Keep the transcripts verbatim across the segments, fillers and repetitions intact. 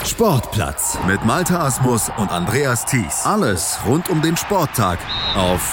Sportplatz mit Malte Asmus und Andreas Thies. Alles rund um den Sporttag auf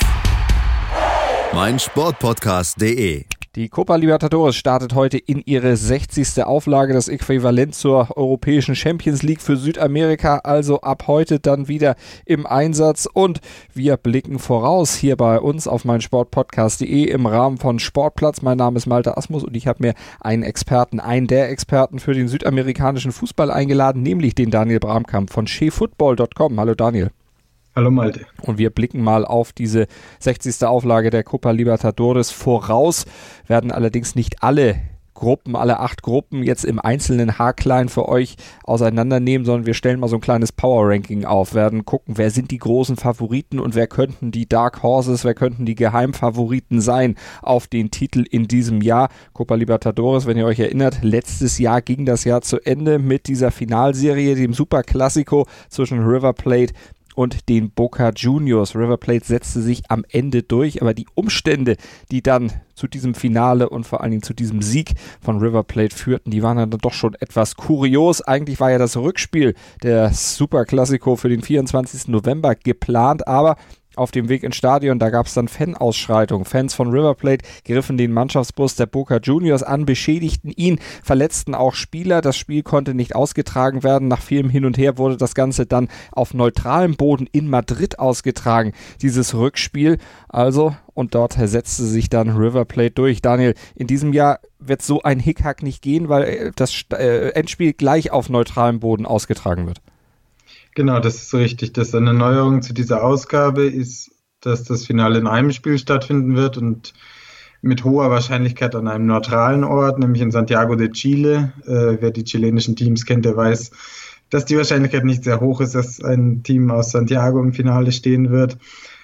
meinsportpodcast punkt de. Die Copa Libertadores startet heute in ihre sechzigste Auflage, das Äquivalent zur europäischen Champions League für Südamerika, also ab heute dann wieder im Einsatz, und wir blicken voraus hier bei uns auf meinsportpodcast punkt de im Rahmen von Sportplatz. Mein Name ist Malte Asmus und ich habe mir einen Experten, einen der Experten für den südamerikanischen Fußball eingeladen, nämlich den Daniel Bramkamp von shea football punkt com. Hallo Daniel. Hallo Malte. Und wir blicken mal auf diese sechzigste Auflage der Copa Libertadores voraus, werden allerdings nicht alle Gruppen, alle acht Gruppen jetzt im einzelnen haarklein für euch auseinandernehmen, sondern wir stellen mal so ein kleines Power-Ranking auf, werden gucken, wer sind die großen Favoriten und wer könnten die Dark Horses, wer könnten die Geheimfavoriten sein auf den Titel in diesem Jahr. Copa Libertadores, wenn ihr euch erinnert, letztes Jahr ging das Jahr zu Ende mit dieser Finalserie, dem Super Classico zwischen River Plate und den Boca Juniors. River Plate setzte sich am Ende durch, aber die Umstände, die dann zu diesem Finale und vor allen Dingen zu diesem Sieg von River Plate führten, die waren dann doch schon etwas kurios. Eigentlich war ja das Rückspiel der Super Classico für den vierundzwanzigsten November geplant, aber auf dem Weg ins Stadion, da gab es dann Fanausschreitungen. Fans von River Plate griffen den Mannschaftsbus der Boca Juniors an, beschädigten ihn, verletzten auch Spieler. Das Spiel konnte nicht ausgetragen werden. Nach vielem Hin und Her wurde das Ganze dann auf neutralem Boden in Madrid ausgetragen, dieses Rückspiel. Also, und dort setzte sich dann River Plate durch. Daniel, in diesem Jahr wird so ein Hickhack nicht gehen, weil das Endspiel gleich auf neutralem Boden ausgetragen wird. Genau, das ist richtig. Das eine Neuerung zu dieser Ausgabe ist, dass das Finale in einem Spiel stattfinden wird und mit hoher Wahrscheinlichkeit an einem neutralen Ort, nämlich in Santiago de Chile. Äh, wer die chilenischen Teams kennt, der weiß, dass die Wahrscheinlichkeit nicht sehr hoch ist, dass ein Team aus Santiago im Finale stehen wird.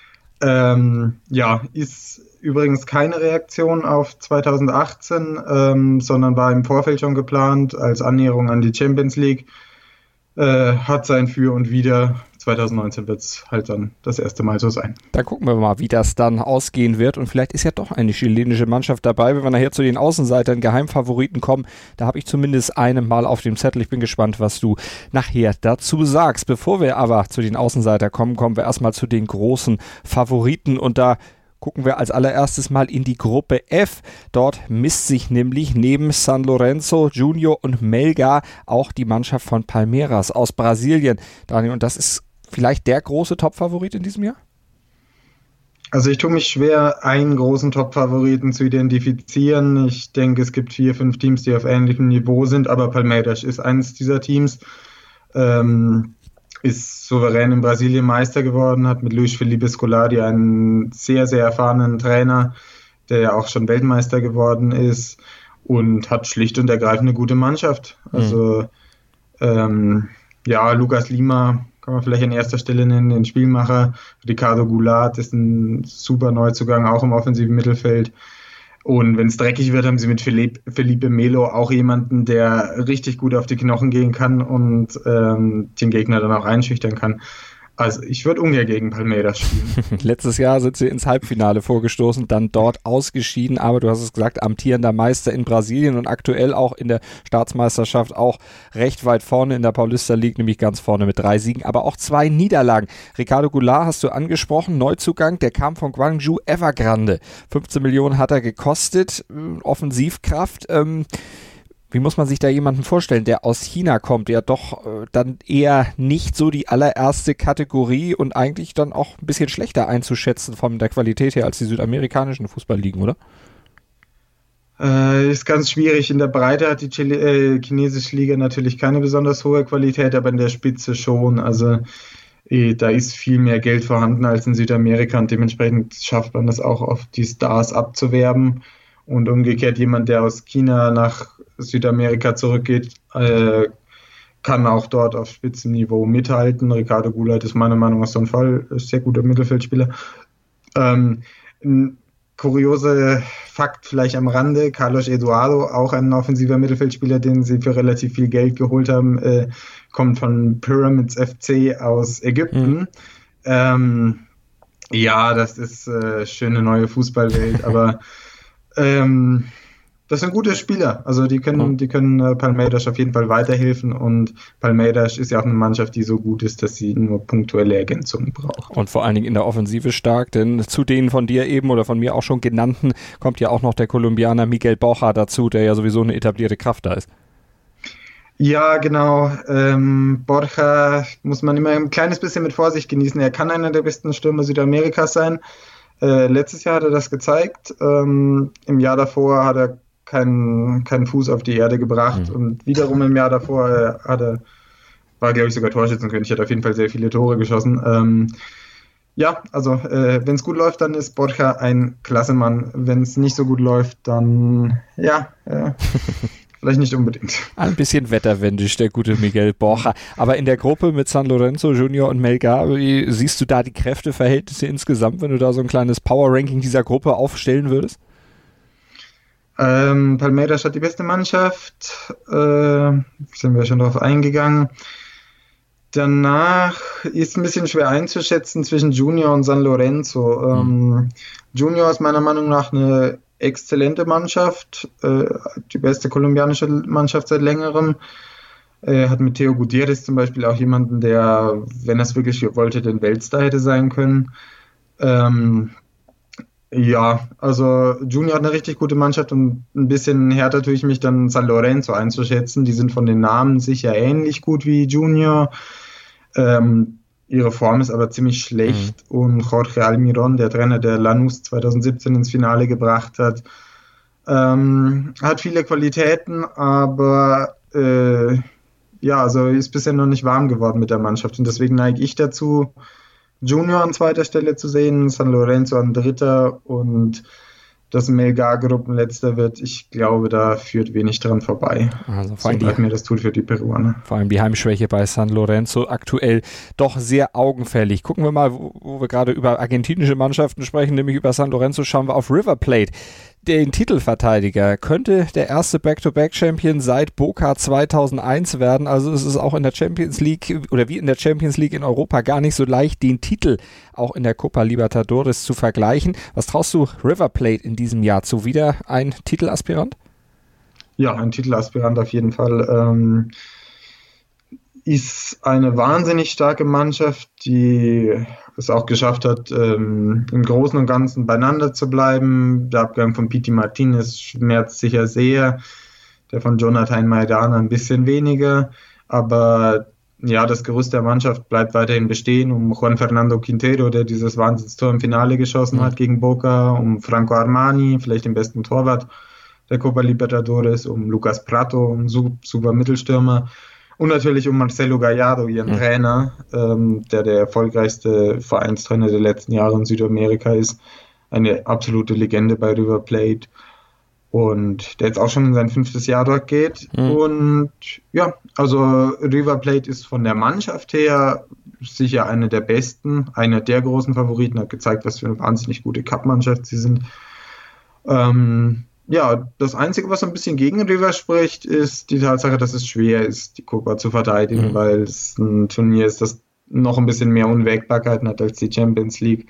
Ähm, ja, ist übrigens keine Reaktion auf zweitausendachtzehn, ähm, sondern war im Vorfeld schon geplant als Annäherung an die Champions League. Äh, hat sein Für und Wider. zweitausendneunzehn wird es halt dann das erste Mal so sein. Dann gucken wir mal, wie das dann ausgehen wird, und vielleicht ist ja doch eine chilenische Mannschaft dabei. Wenn wir nachher zu den Außenseitern, Geheimfavoriten kommen, da habe ich zumindest eine mal auf dem Zettel. Ich bin gespannt, was du nachher dazu sagst. Bevor wir aber zu den Außenseitern kommen, kommen wir erstmal zu den großen Favoriten, und da gucken wir als allererstes mal in die Gruppe F. Dort misst sich nämlich neben San Lorenzo, Junior und Melgar auch die Mannschaft von Palmeiras aus Brasilien. Daniel, und das ist vielleicht der große Topfavorit in diesem Jahr? Also ich tue mich schwer, einen großen Top-Favoriten zu identifizieren. Ich denke, es gibt vier, fünf Teams, die auf ähnlichem Niveau sind, aber Palmeiras ist eines dieser Teams. Ähm, ist souverän in Brasilien Meister geworden, hat mit Luis Felipe Scolari einen sehr, sehr erfahrenen Trainer, der ja auch schon Weltmeister geworden ist, und hat schlicht und ergreifend eine gute Mannschaft. Also mhm. ähm, ja, Lucas Lima kann man vielleicht an erster Stelle nennen, den Spielmacher. Ricardo Goulart ist ein super Neuzugang, auch im offensiven Mittelfeld. Und wenn es dreckig wird, haben sie mit Felipe, Felipe Melo auch jemanden, der richtig gut auf die Knochen gehen kann und ähm, den Gegner dann auch einschüchtern kann. Also ich würde ungern gegen Palmeiras spielen. Letztes Jahr sind sie ins Halbfinale vorgestoßen, dann dort ausgeschieden, aber du hast es gesagt, amtierender Meister in Brasilien und aktuell auch in der Staatsmeisterschaft auch recht weit vorne in der Paulista League, nämlich ganz vorne mit drei Siegen, aber auch zwei Niederlagen. Ricardo Goulart hast du angesprochen, Neuzugang, der kam von Guangzhou Evergrande. fünfzehn Millionen hat er gekostet, Offensivkraft. Ähm, Wie muss man sich da jemanden vorstellen, der aus China kommt, der doch äh, dann eher nicht so die allererste Kategorie und eigentlich dann auch ein bisschen schlechter einzuschätzen von der Qualität her als die südamerikanischen Fußballligen, oder? Äh, ist ganz schwierig. In der Breite hat die Chile, äh, chinesische Liga natürlich keine besonders hohe Qualität, aber in der Spitze schon. Also äh, da ist viel mehr Geld vorhanden als in Südamerika und dementsprechend schafft man das auch oft, die Stars abzuwerben. Und umgekehrt, jemand, der aus China nach Südamerika zurückgeht, äh, kann auch dort auf Spitzenniveau mithalten. Ricardo Goulart ist meiner Meinung nach so ein Fall, ist sehr guter Mittelfeldspieler. Ähm, ein kurioser Fakt vielleicht am Rande, Carlos Eduardo, auch ein offensiver Mittelfeldspieler, den sie für relativ viel Geld geholt haben, äh, kommt von Pyramids F C aus Ägypten. Mhm. Ähm, ja, das ist äh, schöne neue Fußballwelt, aber Ähm, Das sind gute Spieler, also die können, Mhm. die können äh, Palmeiras auf jeden Fall weiterhelfen und Palmeiras ist ja auch eine Mannschaft, die so gut ist, dass sie nur punktuelle Ergänzungen braucht. Und vor allen Dingen in der Offensive stark, denn zu den von dir eben oder von mir auch schon genannten kommt ja auch noch der Kolumbianer Miguel Borja dazu, der ja sowieso eine etablierte Kraft da ist. Ja, genau. Ähm, Borja muss man immer ein kleines bisschen mit Vorsicht genießen. Er kann einer der besten Stürmer Südamerikas sein. Äh, letztes Jahr hat er das gezeigt. Ähm, im Jahr davor hat er keinen keinen Fuß auf die Erde gebracht. Mhm. Und wiederum im Jahr davor äh, hat er, war glaube ich sogar Torschützenkönig, hat auf jeden Fall sehr viele Tore geschossen. Ähm, ja, also äh, wenn es gut läuft, dann ist Borja ein klasse Mann. Wenn es nicht so gut läuft, dann ja, äh, vielleicht nicht unbedingt. Ein bisschen wetterwendisch, der gute Miguel Borja. Aber in der Gruppe mit San Lorenzo Junior und Melgar, wie siehst du da die Kräfteverhältnisse insgesamt, wenn du da so ein kleines Power-Ranking dieser Gruppe aufstellen würdest? Ähm, Palmeiras hat die beste Mannschaft, äh, sind wir schon drauf eingegangen. Danach ist ein bisschen schwer einzuschätzen zwischen Junior und San Lorenzo. Ähm, Junior ist meiner Meinung nach eine exzellente Mannschaft, äh, die beste kolumbianische Mannschaft seit längerem. Er hat mit Theo Gutierrez zum Beispiel auch jemanden, der, wenn er es wirklich wollte, den Weltstar hätte sein können. Ähm, ja, also Junior hat eine richtig gute Mannschaft und ein bisschen härter tue ich mich dann San Lorenzo einzuschätzen. Die sind von den Namen sicher ähnlich gut wie Junior. Ähm, ihre Form ist aber ziemlich schlecht mhm. und Jorge Almiron, der Trainer, der Lanús zwanzig siebzehn ins Finale gebracht hat, ähm, hat viele Qualitäten, aber äh, ja, also ist bisher noch nicht warm geworden mit der Mannschaft und deswegen neige ich dazu, Junior an zweiter Stelle zu sehen, San Lorenzo an dritter und dass Melgar Gruppenletzter wird, ich glaube, da führt wenig dran vorbei. Also vor allem so leid mir das tut für die Peruaner. Vor allem die Heimschwäche bei San Lorenzo aktuell doch sehr augenfällig. Gucken wir mal, wo, wo wir gerade über argentinische Mannschaften sprechen, nämlich über San Lorenzo, schauen wir auf River Plate. Den Titelverteidiger könnte der erste Back-to-Back-Champion seit Boca zweitausendeins werden. Also es ist auch in der Champions League oder wie in der Champions League in Europa gar nicht so leicht, den Titel auch in der Copa Libertadores zu vergleichen. Was traust du River Plate in diesem Jahr zu? Wieder ein Titelaspirant? Ja, ein Titelaspirant auf jeden Fall. Ähm, ist eine wahnsinnig starke Mannschaft, die es auch geschafft hat, ähm, im Großen und Ganzen beieinander zu bleiben. Der Abgang von Pity Martinez schmerzt sicher sehr, der von Jonathan Maidana ein bisschen weniger, aber ja, das Gerüst der Mannschaft bleibt weiterhin bestehen, um Juan Fernando Quintero, der dieses Wahnsinnstor im Finale geschossen mhm. hat gegen Boca, um Franco Armani, vielleicht den besten Torwart der Copa Libertadores, um Lucas Prato, ein super Mittelstürmer. Und natürlich um Marcelo Gallardo, ihren mhm. Trainer, ähm, der der erfolgreichste Vereinstrainer der letzten Jahre in Südamerika ist. Eine absolute Legende bei River Plate. Und der jetzt auch schon in sein fünftes Jahr dort geht. Mhm. Und ja, also River Plate ist von der Mannschaft her sicher eine der besten, eine der großen Favoriten, hat gezeigt, was für eine wahnsinnig gute Cup-Mannschaft sie sind. Ähm, Ja, das Einzige, was ein bisschen gegen River spricht, ist die Tatsache, dass es schwer ist, die Copa zu verteidigen, mhm. weil es ein Turnier ist, das noch ein bisschen mehr Unwägbarkeiten hat als die Champions League.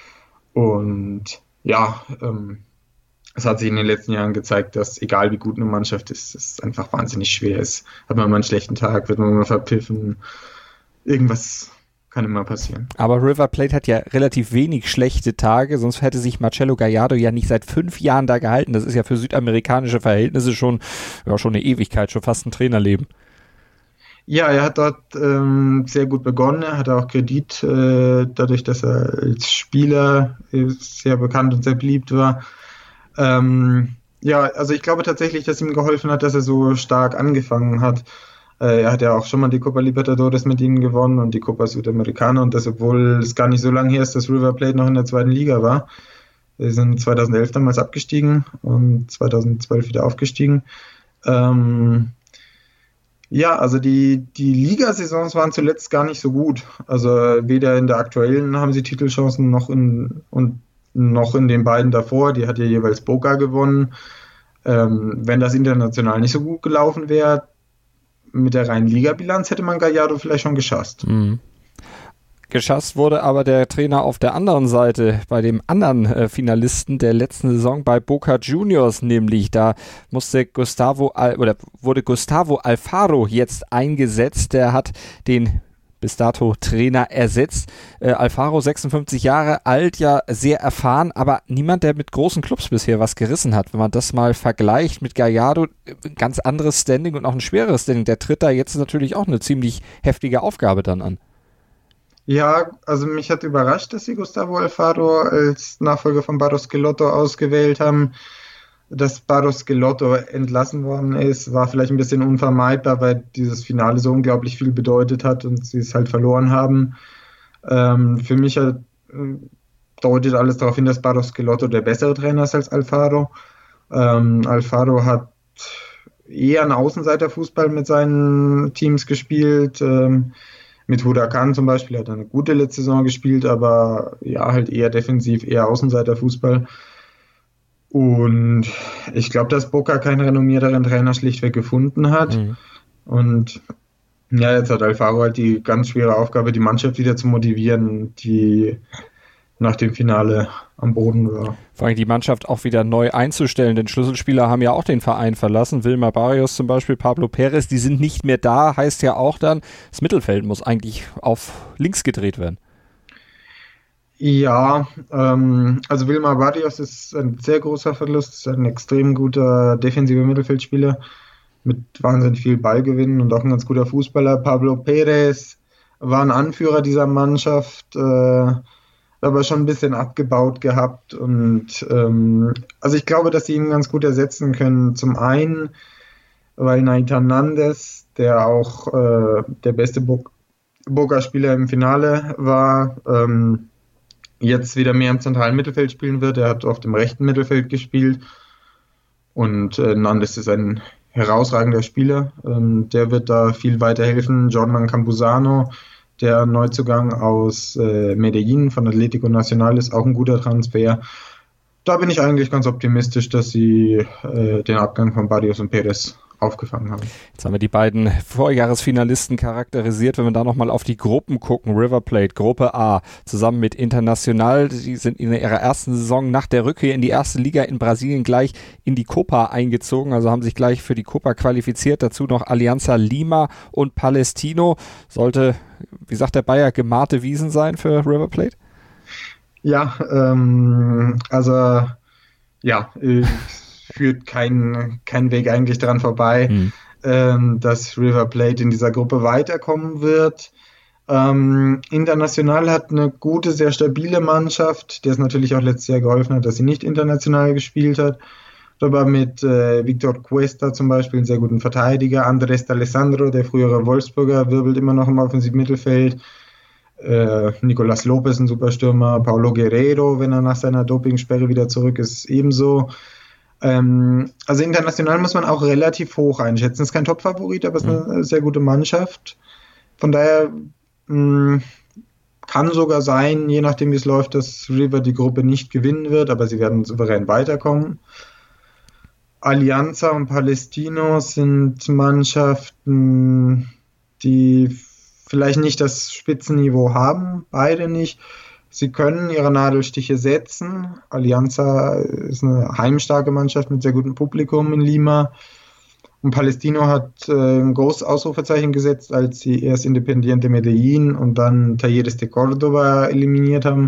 Und ja, ähm, es hat sich in den letzten Jahren gezeigt, dass egal wie gut eine Mannschaft ist, es einfach wahnsinnig schwer ist. Hat man mal einen schlechten Tag, wird man mal verpiffen, irgendwas kann immer passieren. Aber River Plate hat ja relativ wenig schlechte Tage, sonst hätte sich Marcelo Gallardo ja nicht seit fünf Jahren da gehalten. Das ist ja für südamerikanische Verhältnisse schon, ja, schon eine Ewigkeit, schon fast ein Trainerleben. Ja, er hat dort ähm, sehr gut begonnen. Er hatte auch Kredit, äh, dadurch, dass er als Spieler äh, sehr bekannt und sehr beliebt war. Ähm, ja, also ich glaube tatsächlich, dass ihm geholfen hat, dass er so stark angefangen hat. Er hat ja auch schon mal die Copa Libertadores mit ihnen gewonnen und die Copa Sudamericana und das, obwohl es gar nicht so lange her ist, dass River Plate noch in der zweiten Liga war. Wir sind zweitausendelf damals abgestiegen und zweitausendzwölf wieder aufgestiegen. Ähm, ja, also die, die Ligasaisons waren zuletzt gar nicht so gut. Also weder in der aktuellen haben sie Titelchancen noch in, und noch in den beiden davor. Die hat ja jeweils Boca gewonnen. Ähm, wenn das international nicht so gut gelaufen wäre, mit der reinen Liga-Bilanz hätte man Gallardo vielleicht schon geschasst. Mhm. Geschasst wurde aber der Trainer auf der anderen Seite, bei dem anderen äh, Finalisten der letzten Saison, bei Boca Juniors nämlich. Da musste Gustavo Al- oder wurde Gustavo Alfaro jetzt eingesetzt. Der hat den bis dato Trainer ersetzt. Äh, Alfaro, sechsundfünfzig Jahre alt, ja sehr erfahren, aber niemand, der mit großen Clubs bisher was gerissen hat. Wenn man das mal vergleicht mit Gallardo, ganz anderes Standing und auch ein schwereres Standing. Der tritt da jetzt natürlich auch eine ziemlich heftige Aufgabe dann an. Ja, also mich hat überrascht, dass sie Gustavo Alfaro als Nachfolger von Barros Schelotto ausgewählt haben. Dass Barros Schelotto entlassen worden ist, war vielleicht ein bisschen unvermeidbar, weil dieses Finale so unglaublich viel bedeutet hat und sie es halt verloren haben. Ähm, für mich hat, deutet alles darauf hin, dass Barros Schelotto der bessere Trainer ist als Alfaro. Ähm, Alfaro hat eher einen Außenseiterfußball mit seinen Teams gespielt. Ähm, Mit Huracan zum Beispiel hat er eine gute letzte Saison gespielt, aber ja, halt eher defensiv, eher Außenseiterfußball. Und ich glaube, dass Boca keinen renommierteren Trainer schlichtweg gefunden hat. Mhm. Und ja, jetzt hat Alfaro halt die ganz schwere Aufgabe, die Mannschaft wieder zu motivieren, die nach dem Finale am Boden war. Vor allem die Mannschaft auch wieder neu einzustellen, denn Schlüsselspieler haben ja auch den Verein verlassen. Wilmar Barrios zum Beispiel, Pablo Perez, die sind nicht mehr da, heißt ja auch dann, das Mittelfeld muss eigentlich auf links gedreht werden. Ja, ähm, also Wilmar Barrios ist ein sehr großer Verlust, ist ein extrem guter defensiver Mittelfeldspieler mit wahnsinnig viel Ballgewinn und auch ein ganz guter Fußballer. Pablo Perez war ein Anführer dieser Mannschaft, äh, aber schon ein bisschen abgebaut gehabt und ähm, also ich glaube, dass sie ihn ganz gut ersetzen können. Zum einen, weil Nathan Nandes, der auch äh, der beste Bo- Boca-Spieler im Finale war, ähm, jetzt wieder mehr im zentralen Mittelfeld spielen wird. Er hat auf dem rechten Mittelfeld gespielt und äh, Nandes ist ein herausragender Spieler. Ähm, der wird da viel weiterhelfen. Jordan Campuzano, der Neuzugang aus äh, Medellin von Atlético Nacional, ist auch ein guter Transfer. Da bin ich eigentlich ganz optimistisch, dass sie äh, den Abgang von Barrios und Perez aufgefangen haben. Jetzt haben wir die beiden Vorjahresfinalisten charakterisiert. Wenn wir da nochmal auf die Gruppen gucken, River Plate, Gruppe A, zusammen mit Internacional, die sind in ihrer ersten Saison nach der Rückkehr in die erste Liga in Brasilien gleich in die Copa eingezogen, also haben sich gleich für die Copa qualifiziert. Dazu noch Alianza Lima und Palestino. Sollte, wie sagt der Bayer, gemahnte Wiesen sein für River Plate? Ja, ähm, also ja, äh, führt kein, kein Weg eigentlich daran vorbei, mhm. ähm, dass River Plate in dieser Gruppe weiterkommen wird. Ähm, International hat eine gute, sehr stabile Mannschaft, der es natürlich auch letztes Jahr geholfen hat, dass sie nicht international gespielt hat. Aber mit äh, Victor Cuesta zum Beispiel, einen sehr guten Verteidiger, Andrés D'Alessandro, der frühere Wolfsburger, wirbelt immer noch im offensiven Mittelfeld. Äh, Nicolas Lopez, ein Superstürmer, Paulo Guerrero, wenn er nach seiner Dopingsperre wieder zurück ist, ebenso. Ähm, also international muss man auch relativ hoch einschätzen. Es ist kein Top-Favorit, aber es ist eine sehr gute Mannschaft. Von daher mh, kann sogar sein, je nachdem wie es läuft, dass River die Gruppe nicht gewinnen wird, aber sie werden souverän weiterkommen. Alianza und Palestino sind Mannschaften, die vielleicht nicht das Spitzenniveau haben, beide nicht. Sie können ihre Nadelstiche setzen. Alianza ist eine heimstarke Mannschaft mit sehr gutem Publikum in Lima. Und Palestino hat äh, ein großes Ausrufezeichen gesetzt, als sie erst Independiente Medellin und dann Talleres de Córdoba eliminiert haben.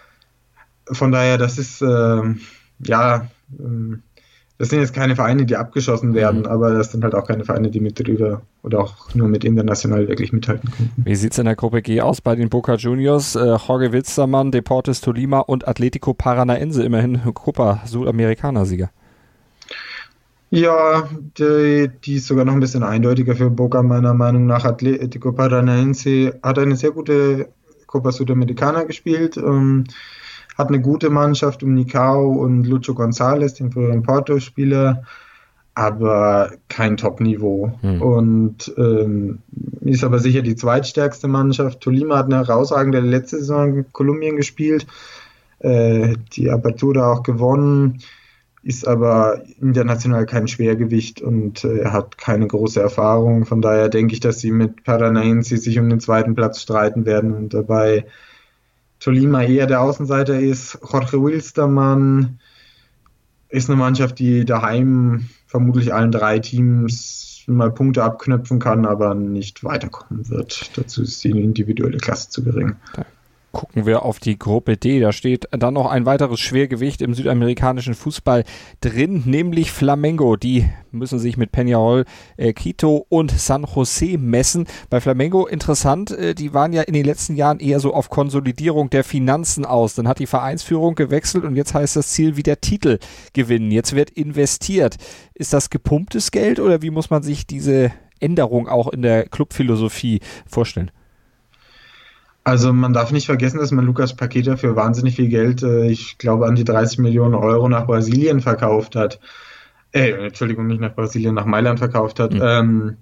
Von daher, das ist, äh, ja, äh, das sind jetzt keine Vereine, die abgeschossen werden, mhm. aber das sind halt auch keine Vereine, die mit drüber oder auch nur mit International wirklich mithalten könnten. Wie sieht es in der Gruppe G aus bei den Boca Juniors? Äh, Jorge Wilstermann, Deportes Tolima und Atlético Paranaense, immerhin Copa Sudamericana-Sieger. Ja, die, die ist sogar noch ein bisschen eindeutiger für Boca, meiner Meinung nach. Atlético Paranaense hat eine sehr gute Copa Sudamericana gespielt, ähm, hat eine gute Mannschaft um Nicao und Lucho González, den früheren Porto-Spieler, aber kein Top-Niveau. Hm. Und ähm, ist aber sicher die zweitstärkste Mannschaft. Tolima hat eine herausragende letzte Saison in Kolumbien gespielt, äh, die Apertura auch gewonnen. ist aber international kein Schwergewicht und äh, er hat keine große Erfahrung. Von daher denke ich, dass sie mit Paranaense sich um den zweiten Platz streiten werden und dabei Tolima eher der Außenseiter ist. Jorge Wilstermann ist eine Mannschaft, die daheim vermutlich allen drei Teams mal Punkte abknöpfen kann, aber nicht weiterkommen wird. Dazu ist die individuelle Klasse zu gering. Gucken wir auf die Gruppe D. Da steht dann noch ein weiteres Schwergewicht im südamerikanischen Fußball drin, nämlich Flamengo. Die müssen sich mit Peñarol, äh, Quito und San Jose messen. Bei Flamengo interessant, äh, die waren ja in den letzten Jahren eher so auf Konsolidierung der Finanzen aus. Dann hat die Vereinsführung gewechselt und jetzt heißt das Ziel wieder Titel gewinnen. Jetzt wird investiert. Ist das gepumptes Geld oder wie muss man sich diese Änderung auch in der Clubphilosophie vorstellen? Also man darf nicht vergessen, dass man Lucas Paqueta für wahnsinnig viel Geld, äh, ich glaube an die dreißig Millionen Euro nach Brasilien verkauft hat. Äh, Entschuldigung, nicht nach Brasilien, nach Mailand verkauft hat. Mhm. Ähm,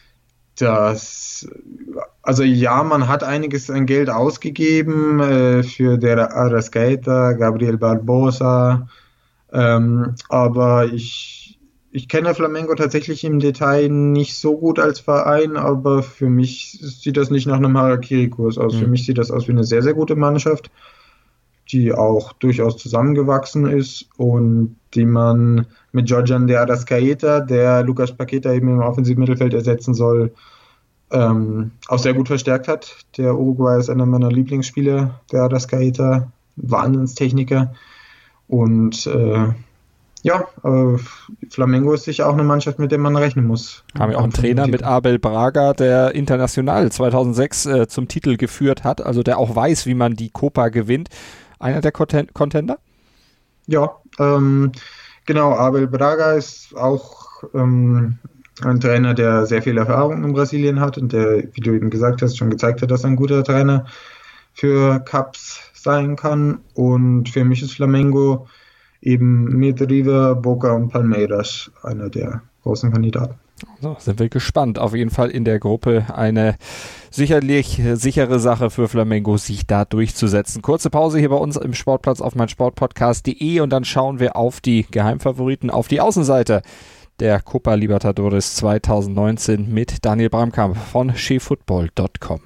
das, also ja, man hat einiges an Geld ausgegeben äh, für der Arrascaeta, Gabriel Barbosa, ähm, aber ich Ich kenne Flamengo tatsächlich im Detail nicht so gut als Verein, aber für mich sieht das nicht nach einem Harakiri-Kurs aus. Mhm. Für mich sieht das aus wie eine sehr, sehr gute Mannschaft, die auch durchaus zusammengewachsen ist und die man mit Georgian de Arrascaeta, der Lucas Paqueta eben im offensiven Mittelfeld ersetzen soll, ähm, auch sehr gut verstärkt hat. Der Uruguay ist einer meiner Lieblingsspieler, der Arrascaeta, Wahnsinnstechniker und äh, Ja, äh, Flamengo ist sicher auch eine Mannschaft, mit der man rechnen muss. Haben wir auch einen Trainer mit Abel Braga, der International zweitausendsechs äh, zum Titel geführt hat, also der auch weiß, wie man die Copa gewinnt. Einer der Content- Contender? Ja, ähm, genau, Abel Braga ist auch ähm, ein Trainer, der sehr viel Erfahrung in Brasilien hat und der, wie du eben gesagt hast, schon gezeigt hat, dass er ein guter Trainer für Cups sein kann. Und für mich ist Flamengo eben mit River, Boca und Palmeiras einer der großen Kandidaten. So, sind wir gespannt. Auf jeden Fall in der Gruppe eine sicherlich sichere Sache für Flamengo, sich da durchzusetzen. Kurze Pause hier bei uns im Sportplatz auf meinsportpodcast punkt de und dann schauen wir auf die Geheimfavoriten, auf die Außenseite der Copa Libertadores zweitausendneunzehn mit Daniel Bramkamp von che football punkt com.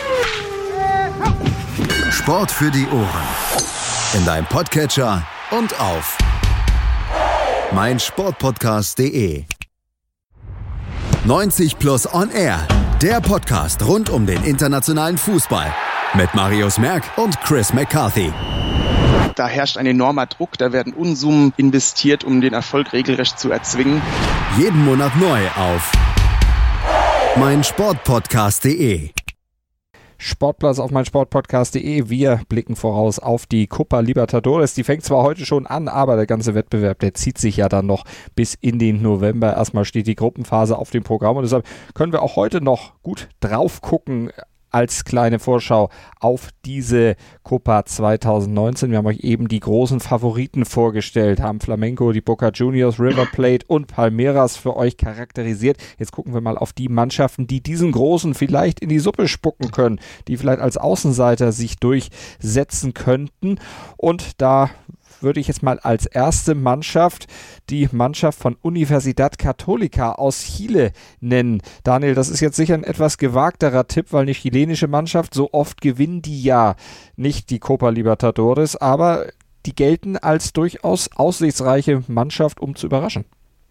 Sport für die Ohren. In deinem Podcatcher und auf meinsportpodcast punkt de. neunzig plus on air, der Podcast rund um den internationalen Fußball mit Marius Merck und Chris McCarthy. Da herrscht ein enormer Druck, da werden Unsummen investiert, um den Erfolg regelrecht zu erzwingen. Jeden Monat neu auf meinsportpodcast punkt de. Sportplatz auf meinsportpodcast punkt de. Wir blicken voraus auf die Copa Libertadores. Die fängt zwar heute schon an, aber der ganze Wettbewerb, der zieht sich ja dann noch bis in den November. Erstmal steht die Gruppenphase auf dem Programm und deshalb können wir auch heute noch gut drauf gucken als kleine Vorschau auf diese Copa zweitausendneunzehn. Wir haben euch eben die großen Favoriten vorgestellt, haben Flamengo, die Boca Juniors, River Plate und Palmeiras für euch charakterisiert. Jetzt gucken wir mal auf die Mannschaften, die diesen Großen vielleicht in die Suppe spucken können, die vielleicht als Außenseiter sich durchsetzen könnten. Und da würde ich jetzt mal als erste Mannschaft die Mannschaft von Universidad Católica aus Chile nennen. Daniel, das ist jetzt sicher ein etwas gewagterer Tipp, weil eine chilenische Mannschaft, so oft gewinnen die ja nicht die Copa Libertadores, aber die gelten als durchaus aussichtsreiche Mannschaft, um zu überraschen.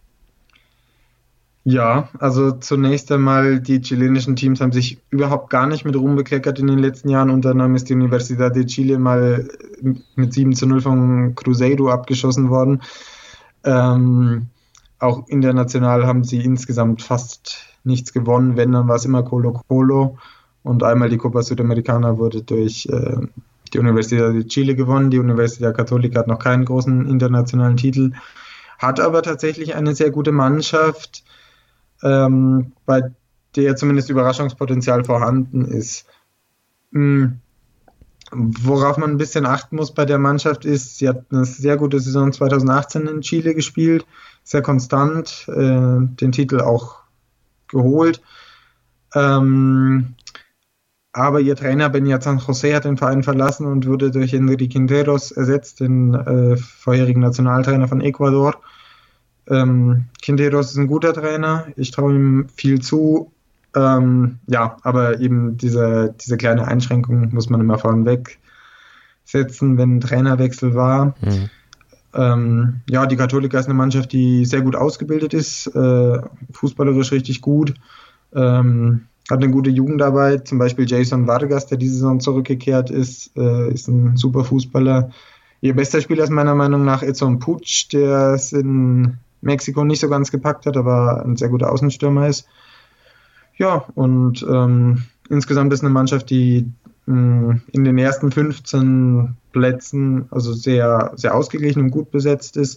Ja, also zunächst einmal, die chilenischen Teams haben sich überhaupt gar nicht mit Ruhm bekleckert in den letzten Jahren. Unter anderem ist die Universidad de Chile mal mit sieben zu null von Cruzeiro abgeschossen worden. Ähm, auch international haben sie insgesamt fast nichts gewonnen. Wenn, dann war es immer Colo-Colo. Und einmal die Copa Sudamericana wurde durch äh, die Universidad de Chile gewonnen. Die Universidad Católica hat noch keinen großen internationalen Titel, hat aber tatsächlich eine sehr gute Mannschaft, Ähm, bei der zumindest Überraschungspotenzial vorhanden ist. Mhm. Worauf man ein bisschen achten muss bei der Mannschaft ist, sie hat eine sehr gute Saison zweitausendachtzehn in Chile gespielt, sehr konstant, äh, den Titel auch geholt. Ähm, aber ihr Trainer Beñat San José hat den Verein verlassen und wurde durch Enrique Quinteros ersetzt, den äh, vorherigen Nationaltrainer von Ecuador. Ähm, Quinteros ist ein guter Trainer, ich traue ihm viel zu. Ähm, ja, aber eben diese, diese kleine Einschränkung muss man immer vorneweg setzen, wenn ein Trainerwechsel war. Mhm. Ähm, ja, die Católica ist eine Mannschaft, die sehr gut ausgebildet ist, äh, fußballerisch richtig gut, ähm, hat eine gute Jugendarbeit, zum Beispiel Jason Vargas, der diese Saison zurückgekehrt ist, äh, ist ein super Fußballer. Ihr bester Spieler ist meiner Meinung nach Edson Puig, der es in Mexiko nicht so ganz gepackt hat, aber ein sehr guter Außenstürmer ist. Ja, und ähm, insgesamt ist eine Mannschaft, die mh, in den ersten fünfzehn Plätzen also sehr, sehr ausgeglichen und gut besetzt ist.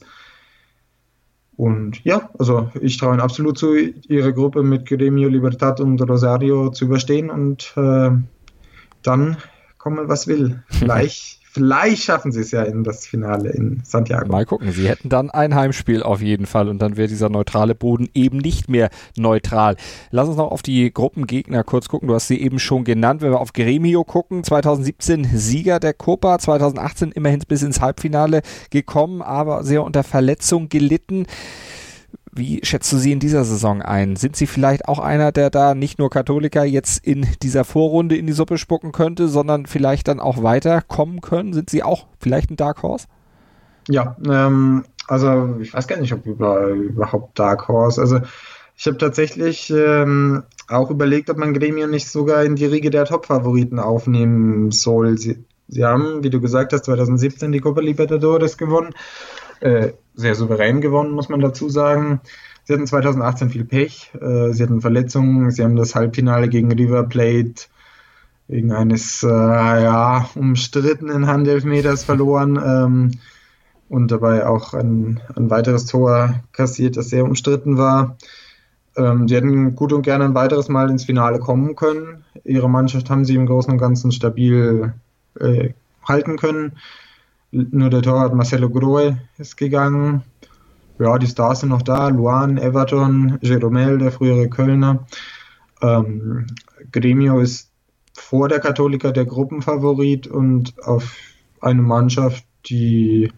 Und ja, also ich traue ihnen absolut zu, ihre Gruppe mit Gremio, Libertad und Rosario zu überstehen und äh, dann komme, was will. Vielleicht, vielleicht schaffen sie es ja in das Finale in Santiago. Mal gucken, sie hätten dann ein Heimspiel auf jeden Fall und dann wäre dieser neutrale Boden eben nicht mehr neutral. Lass uns noch auf die Gruppengegner kurz gucken. Du hast sie eben schon genannt. Wenn wir auf Gremio gucken, zwanzig siebzehn Sieger der Copa, zwanzig achtzehn immerhin bis ins Halbfinale gekommen, aber sehr unter Verletzung gelitten. Wie schätzt du sie in dieser Saison ein? Sind sie vielleicht auch einer, der da nicht nur Católica jetzt in dieser Vorrunde in die Suppe spucken könnte, sondern vielleicht dann auch weiterkommen können? Sind sie auch vielleicht ein Dark Horse? Ja, ähm, also ich weiß gar nicht, ob über, überhaupt Dark Horse. Also ich habe tatsächlich ähm, auch überlegt, ob man Gremio nicht sogar in die Riege der Top-Favoriten aufnehmen soll. Sie, sie haben, wie du gesagt hast, zwanzig siebzehn die Copa Libertadores gewonnen. Äh, sehr souverän gewonnen, muss man dazu sagen. Sie hatten zwanzig achtzehn viel Pech, äh, sie hatten Verletzungen, sie haben das Halbfinale gegen River Plate wegen eines äh, ja, umstrittenen Handelfmeters verloren ähm, und dabei auch ein, ein weiteres Tor kassiert, das sehr umstritten war. Ähm, sie hätten gut und gerne ein weiteres Mal ins Finale kommen können. Ihre Mannschaft haben sie im Großen und Ganzen stabil äh, halten können. Nur der Torwart Marcelo Grohe ist gegangen. Ja, die Stars sind noch da. Luan, Everton, Jeromel, der frühere Kölner. Ähm, Gremio ist vor der Católica der Gruppenfavorit und auf eine Mannschaft, die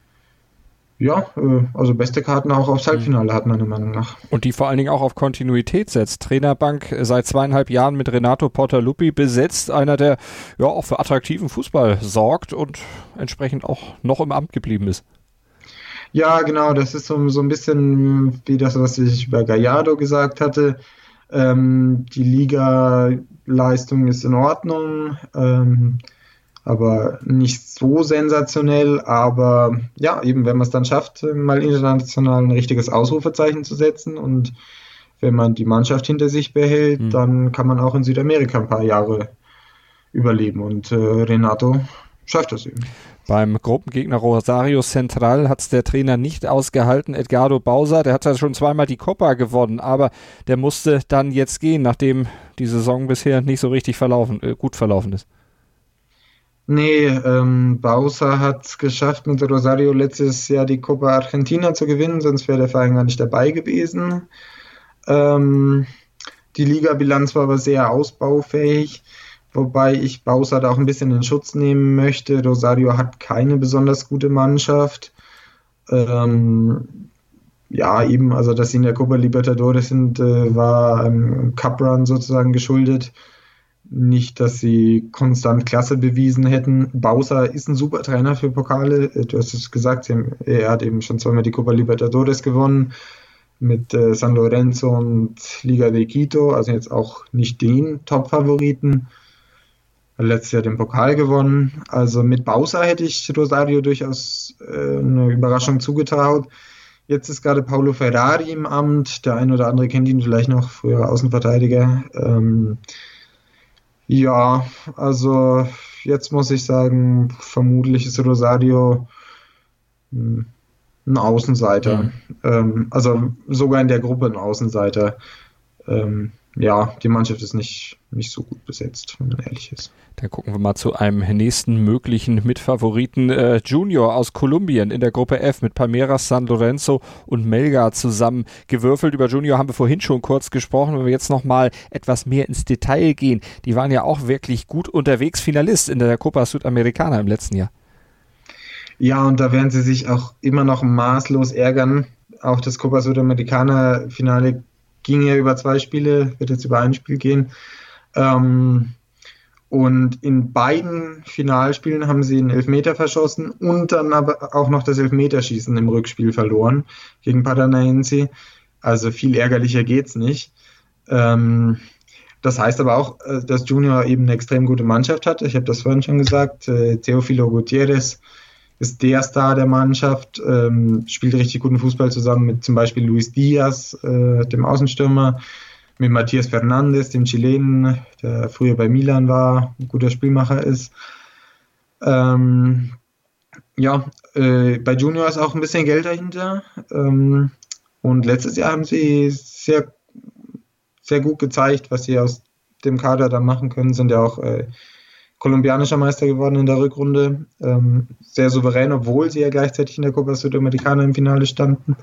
ja, also beste Karten auch aufs Halbfinale hat, meiner Meinung nach. Und die vor allen Dingen auch auf Kontinuität setzt. Trainerbank seit zweieinhalb Jahren mit Renato Portaluppi besetzt, einer, der ja auch für attraktiven Fußball sorgt und entsprechend auch noch im Amt geblieben ist. Ja, genau, das ist so, so ein bisschen wie das, was ich über Gallardo gesagt hatte. Ähm, die Liga-Leistung ist in Ordnung, ähm, aber nicht so sensationell, aber ja, eben wenn man es dann schafft, mal international ein richtiges Ausrufezeichen zu setzen und wenn man die Mannschaft hinter sich behält, mhm. dann kann man auch in Südamerika ein paar Jahre überleben und äh, Renato schafft das eben. Beim Gruppengegner Rosario Central hat es der Trainer nicht ausgehalten, Edgardo Bauza, der hat ja schon zweimal die Copa gewonnen, aber der musste dann jetzt gehen, nachdem die Saison bisher nicht so richtig verlaufen, äh, gut verlaufen ist. Nee, ähm, Bauza hat es geschafft, mit Rosario letztes Jahr die Copa Argentina zu gewinnen, sonst wäre der Verein gar nicht dabei gewesen. Ähm, die Ligabilanz war aber sehr ausbaufähig, wobei ich Bauza da auch ein bisschen in Schutz nehmen möchte. Rosario hat keine besonders gute Mannschaft. Ähm, ja, eben, also dass sie in der Copa Libertadores sind, äh, war einem Cup-Run sozusagen geschuldet. Nicht, dass sie konstant Klasse bewiesen hätten. Bauza ist ein super Trainer für Pokale. Du hast es gesagt, er hat eben schon zweimal die Copa Libertadores gewonnen mit äh, San Lorenzo und Liga de Quito, also jetzt auch nicht den Top-Favoriten. Letztes Jahr den Pokal gewonnen. Also mit Bauza hätte ich Rosario durchaus äh, eine Überraschung zugetraut. Jetzt ist gerade Paulo Ferrari im Amt. Der ein oder andere kennt ihn vielleicht noch, früherer Außenverteidiger. Ähm, Ja, also jetzt muss ich sagen, vermutlich ist Rosario ein Außenseiter. Mhm. Ähm, also sogar in der Gruppe ein Außenseiter. Ähm, ja, die Mannschaft ist nicht, nicht so gut besetzt, wenn man ehrlich ist. Dann gucken wir mal zu einem nächsten möglichen Mitfavoriten. Äh, Junior aus Kolumbien in der Gruppe F mit Palmeiras, San Lorenzo und Melgar zusammen gewürfelt. Über Junior haben wir vorhin schon kurz gesprochen. Wenn wir jetzt nochmal etwas mehr ins Detail gehen, die waren ja auch wirklich gut unterwegs, Finalist in der Copa Sudamericana im letzten Jahr. Ja, und da werden sie sich auch immer noch maßlos ärgern. Auch das Copa Sudamericana Finale ging ja über zwei Spiele, wird jetzt über ein Spiel gehen. Ähm, und in beiden Finalspielen haben sie einen Elfmeter verschossen und dann aber auch noch das Elfmeterschießen im Rückspiel verloren gegen Paranaense. Also viel ärgerlicher geht's nicht. Ähm, das heißt aber auch, dass Junior eben eine extrem gute Mannschaft hat. Ich habe das vorhin schon gesagt. Äh, Teófilo Gutiérrez ist der Star der Mannschaft, ähm, spielt richtig guten Fußball zusammen mit zum Beispiel Luis Diaz, äh, dem Außenstürmer, mit Matías Fernández, dem Chilenen, der früher bei Milan war, ein guter Spielmacher ist. Ähm, ja, äh, bei Junior ist auch ein bisschen Geld dahinter. Ähm, und letztes Jahr haben sie sehr, sehr gut gezeigt, was sie aus dem Kader da machen können, sind ja auch äh, kolumbianischer Meister geworden in der Rückrunde, ähm, sehr souverän, obwohl sie ja gleichzeitig in der Copa Sudamericana im Finale standen.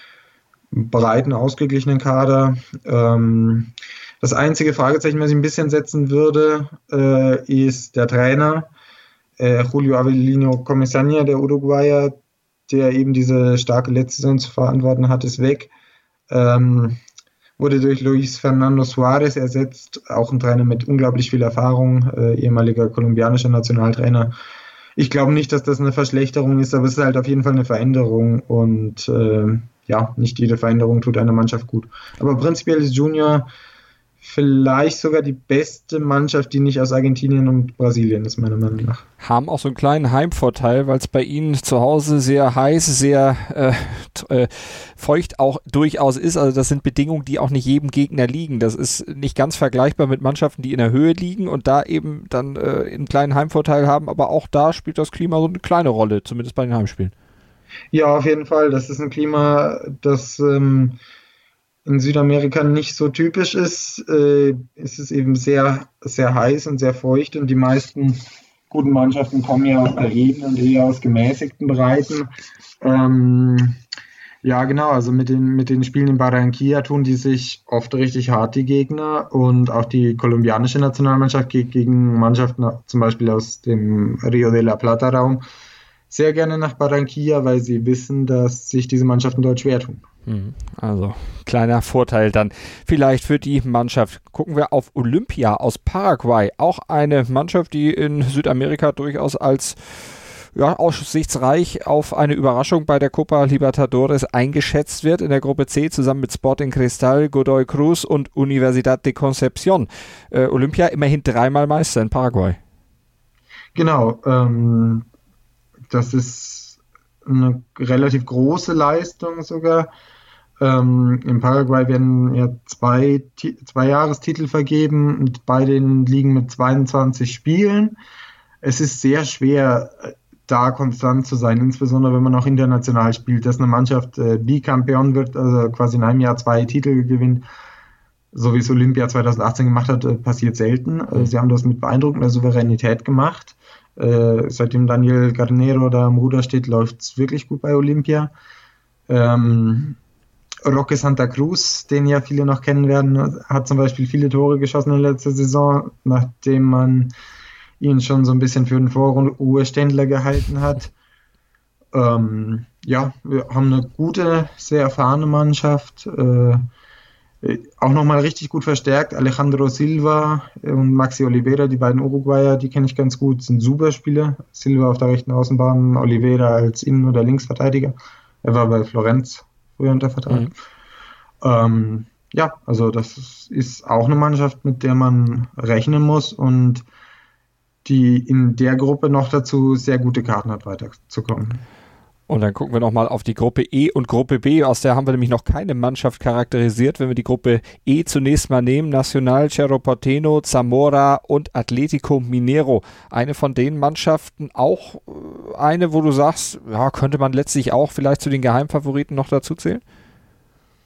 Breiten, ausgeglichenen Kader. Ähm, das einzige Fragezeichen, was ich ein bisschen setzen würde, äh, ist der Trainer, äh, Julio Avelino Comesaña, der Uruguayer, der eben diese starke letzte Saison zu verantworten hat, ist weg. Ähm, wurde durch Luis Fernando Suárez ersetzt, auch ein Trainer mit unglaublich viel Erfahrung, äh, ehemaliger kolumbianischer Nationaltrainer. Ich glaube nicht, dass das eine Verschlechterung ist, aber es ist halt auf jeden Fall eine Veränderung und äh, ja, nicht jede Veränderung tut einer Mannschaft gut. Aber prinzipiell ist Junior vielleicht sogar die beste Mannschaft, die nicht aus Argentinien und Brasilien ist, meiner Meinung nach. Haben auch so einen kleinen Heimvorteil, weil es bei ihnen zu Hause sehr heiß, sehr äh, t- äh, feucht auch durchaus ist. Also das sind Bedingungen, die auch nicht jedem Gegner liegen. Das ist nicht ganz vergleichbar mit Mannschaften, die in der Höhe liegen und da eben dann äh, einen kleinen Heimvorteil haben. Aber auch da spielt das Klima so eine kleine Rolle, zumindest bei den Heimspielen. Ja, auf jeden Fall. Das ist ein Klima, das ähm, in Südamerika nicht so typisch ist. Äh, es ist eben sehr, sehr heiß und sehr feucht und die meisten guten Mannschaften kommen ja aus der Ebene und eher aus gemäßigten Breiten. Ähm, ja, genau, also mit den, mit den Spielen in Barranquilla tun die sich oft richtig hart, die Gegner, und auch die kolumbianische Nationalmannschaft geht gegen Mannschaften, zum Beispiel aus dem Rio de la Plata-Raum, sehr gerne nach Barranquilla, weil sie wissen, dass sich diese Mannschaften dort schwer tun. Also kleiner Vorteil dann vielleicht für die Mannschaft. Gucken wir auf Olympia aus Paraguay. Auch eine Mannschaft, die in Südamerika durchaus als ja, aussichtsreich auf eine Überraschung bei der Copa Libertadores eingeschätzt wird. In der Gruppe C zusammen mit Sporting Cristal, Godoy Cruz und Universidad de Concepción. Äh, Olympia immerhin dreimal Meister in Paraguay. Genau, ähm, das ist eine relativ große Leistung sogar. Ähm, in Paraguay werden ja zwei, zwei Jahrestitel vergeben und beide liegen mit zweiundzwanzig Spielen. Es ist sehr schwer, da konstant zu sein, insbesondere wenn man auch international spielt, dass eine Mannschaft äh, Bikampeon wird, also quasi in einem Jahr zwei Titel gewinnt, so wie es Olympia zweitausendachtzehn gemacht hat, äh, passiert selten. Also sie haben das mit beeindruckender Souveränität gemacht. Äh, seitdem Daniel Garnero da am Ruder steht, läuft es wirklich gut bei Olympia. Ähm, Roque Santa Cruz, den ja viele noch kennen werden, hat zum Beispiel viele Tore geschossen in letzter Saison, nachdem man ihn schon so ein bisschen für den Vorruheständler gehalten hat. Ähm, ja, wir haben eine gute, sehr erfahrene Mannschaft, äh, auch nochmal richtig gut verstärkt. Alejandro Silva und Maxi Oliveira, die beiden Uruguayer, die kenne ich ganz gut, sind super Spieler. Silva auf der rechten Außenbahn, Oliveira als Innen- oder Linksverteidiger. Er war bei Florenz früher unter Vertrag. Mhm. Ähm, ja, also das ist auch eine Mannschaft, mit der man rechnen muss und die in der Gruppe noch dazu sehr gute Karten hat, weiterzukommen. Und dann gucken wir nochmal auf die Gruppe E und Gruppe B. Aus der haben wir nämlich noch keine Mannschaft charakterisiert. Wenn wir die Gruppe E zunächst mal nehmen, Nacional, Cerro Porteño, Zamora und Atlético Mineiro. Eine von den Mannschaften, auch eine, wo du sagst, ja, könnte man letztlich auch vielleicht zu den Geheimfavoriten noch dazu zählen?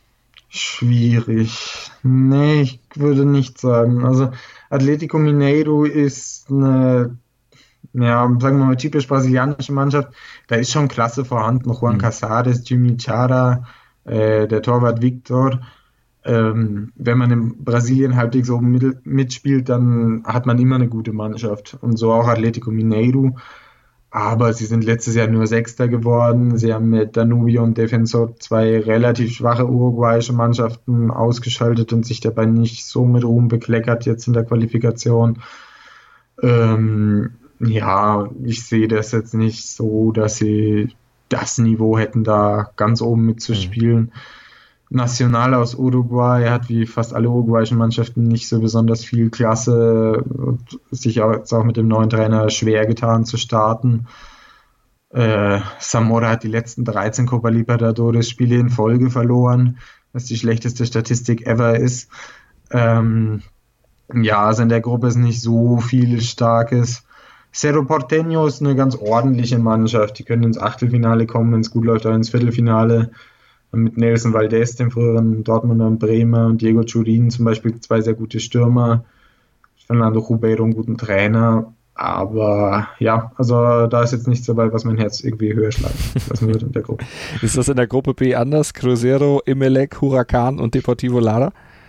Schwierig. Nee, ich würde nicht sagen. Also Atlético Mineiro ist eine, ja, sagen wir mal, typisch brasilianische Mannschaft. Da ist schon Klasse vorhanden. Juan mhm. Casares, Jimmy Chara, äh, der Torwart Victor. Ähm, wenn man in Brasilien halbwegs oben mit, mitspielt, dann hat man immer eine gute Mannschaft. Und so auch Atlético Mineiro. Aber sie sind letztes Jahr nur Sechster geworden. Sie haben mit Danubio und Defensor zwei relativ schwache uruguayische Mannschaften ausgeschaltet und sich dabei nicht so mit Ruhm bekleckert jetzt in der Qualifikation. Ähm, ja, ich sehe das jetzt nicht so, dass sie das Niveau hätten, da ganz oben mitzuspielen. Mhm. Nacional aus Uruguay hat wie fast alle uruguayischen Mannschaften nicht so besonders viel Klasse und sich auch, jetzt auch mit dem neuen Trainer schwer getan zu starten. Äh, Zamora hat die letzten dreizehn Copa Libertadores Spiele in Folge verloren, was die schlechteste Statistik ever ist. Ähm, ja, also in der Gruppe ist nicht so viel Starkes. Cerro Porteño ist eine ganz ordentliche Mannschaft. Die können ins Achtelfinale kommen, wenn es gut läuft, auch ins Viertelfinale. Mit Nelson Valdez, dem früheren Dortmunder und Bremer, und Diego Churin zum Beispiel, zwei sehr gute Stürmer. Fernando Ribeiro, einen guten Trainer. Aber ja, also da ist jetzt nichts dabei, was mein Herz irgendwie höher schlagen lassen würde in der Gruppe. Ist das in der Gruppe B anders? Cruzeiro, Emelec, Huracan und Deportivo Lara?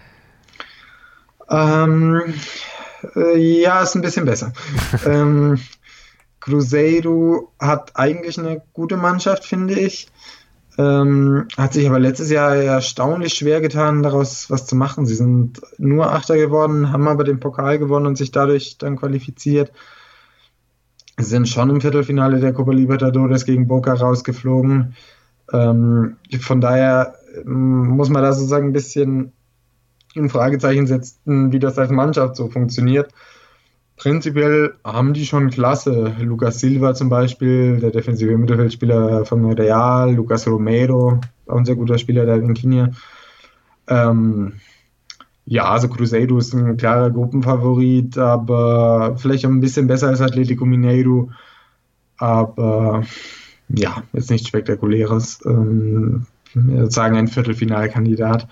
Ähm, äh, ja, ist ein bisschen besser. ähm, Cruzeiro hat eigentlich eine gute Mannschaft, finde ich. Ähm, hat sich aber letztes Jahr erstaunlich schwer getan, daraus was zu machen. Sie sind nur Achter geworden, haben aber den Pokal gewonnen und sich dadurch dann qualifiziert. Sie sind schon im Viertelfinale der Copa Libertadores gegen Boca rausgeflogen. Ähm, von daher ähm, muss man da sozusagen ein bisschen in Fragezeichen setzen, wie das als Mannschaft so funktioniert. Prinzipiell haben die schon Klasse. Lucas Silva zum Beispiel, der defensive Mittelfeldspieler von Real, Lucas Romero, auch ein sehr guter Spieler der Argentinier. Ähm, ja, also Cruzeiro ist ein klarer Gruppenfavorit, aber vielleicht auch ein bisschen besser als Atlético Mineiro. Aber ja, jetzt nichts Spektakuläres. Ähm, ich würde sagen, ein Viertelfinalkandidat.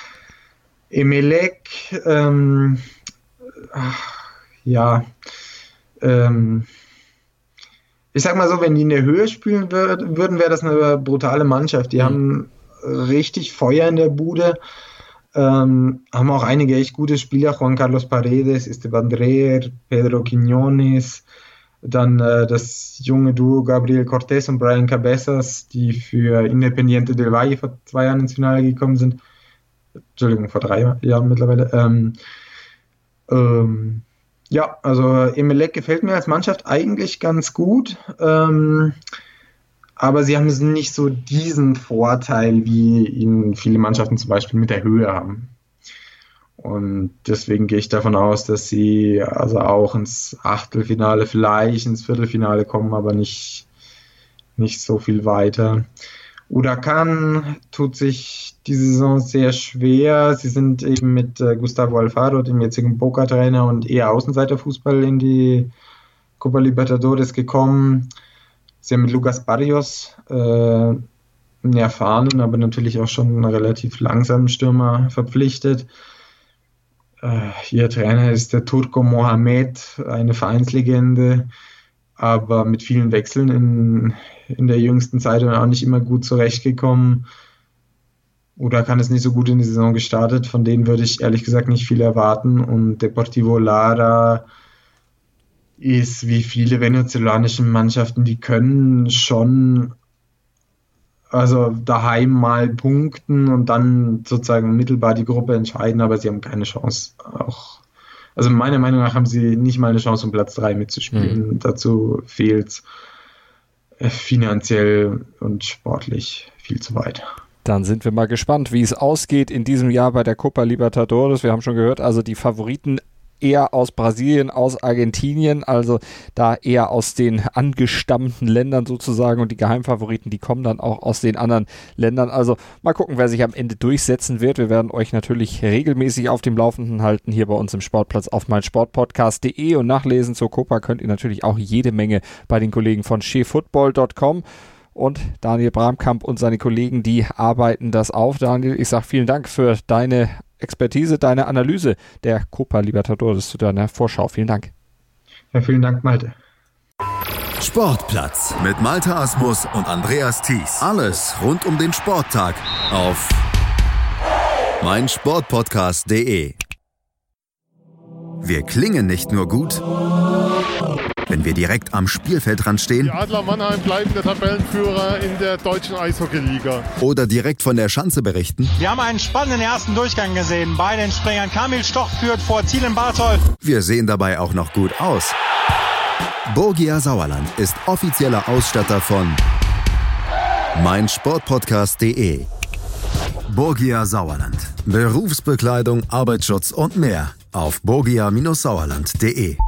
Emelec, ähm, ach, ja, ähm, ich sag mal so, wenn die in der Höhe spielen würd, würden, wäre das eine brutale Mannschaft. Die mhm. haben richtig Feuer in der Bude, ähm, haben auch einige echt gute Spieler, Juan Carlos Paredes, Esteban Dreher, Pedro Quiñones, dann äh, das junge Duo Gabriel Cortés und Brian Cabezas, die für Independiente del Valle vor zwei Jahren ins Finale gekommen sind. Entschuldigung, vor drei Jahren mittlerweile. Ähm, ähm, Ja, also Emelec gefällt mir als Mannschaft eigentlich ganz gut, ähm, aber sie haben nicht so diesen Vorteil, wie ihn viele Mannschaften zum Beispiel mit der Höhe haben. Und deswegen gehe ich davon aus, dass sie also auch ins Achtelfinale, vielleicht ins Viertelfinale kommen, aber nicht, nicht so viel weiter. Huracan tut sich die Saison sehr schwer. Sie sind eben mit äh, Gustavo Alfaro, dem jetzigen Boca-Trainer, und eher Außenseiterfußball in die Copa Libertadores gekommen. Sie haben mit Lucas Barrios äh, einen erfahrenen, aber natürlich auch schon einen relativ langsamen Stürmer verpflichtet. Äh, ihr Trainer ist der Turco Mohamed, eine Vereinslegende, aber mit vielen Wechseln in, in der jüngsten Zeit und auch nicht immer gut zurechtgekommen. Oder kann es nicht so gut in die Saison gestartet, von denen würde ich ehrlich gesagt nicht viel erwarten. Und Deportivo Lara ist wie viele venezolanische Mannschaften, die können schon also daheim mal punkten und dann sozusagen mittelbar die Gruppe entscheiden, aber sie haben keine Chance. Auch Also meiner Meinung nach haben sie nicht mal eine Chance, um Platz drei mitzuspielen. Mhm. Dazu fehlt es finanziell und sportlich viel zu weit. Dann sind wir mal gespannt, wie es ausgeht in diesem Jahr bei der Copa Libertadores. Wir haben schon gehört, also die Favoriten eher aus Brasilien, aus Argentinien, also da eher aus den angestammten Ländern sozusagen, und die Geheimfavoriten, die kommen dann auch aus den anderen Ländern. Also mal gucken, wer sich am Ende durchsetzen wird. Wir werden euch natürlich regelmäßig auf dem Laufenden halten hier bei uns im Sportplatz auf meinsportpodcast punkt de, und nachlesen zur Copa könnt ihr natürlich auch jede Menge bei den Kollegen von che football punkt com. und Daniel Bramkamp und seine Kollegen, die arbeiten das auf. Daniel, ich sage vielen Dank für deine Expertise, deine Analyse der Copa Libertadores zu deiner Vorschau. Vielen Dank. Ja, vielen Dank, Malte. Sportplatz mit Malte Asmus und Andreas Thies. Alles rund um den Sporttag auf meinsportpodcast punkt de. Wir klingen nicht nur gut, wenn wir direkt am Spielfeldrand stehen. Die Adler Mannheim bleiben der Tabellenführer in der deutschen Eishockeyliga. Oder direkt von der Schanze berichten. Wir haben einen spannenden ersten Durchgang gesehen. Bei den Springern Kamil Stoch führt vor Thielen Bartol. Wir sehen dabei auch noch gut aus. Borgia Sauerland ist offizieller Ausstatter von meinsportpodcast punkt de. Borgia Sauerland. Berufsbekleidung, Arbeitsschutz und mehr auf borgia Bindestrich sauerland punkt de.